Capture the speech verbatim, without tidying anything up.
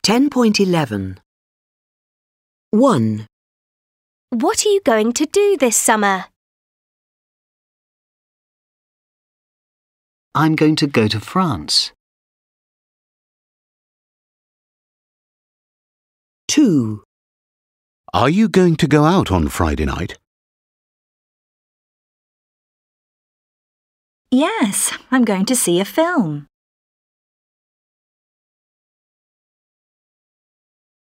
ten point eleven. one. What are you going to do this summer? I'm going to go to France. two. Are you going to go out on Friday night? Yes, I'm going to see a film.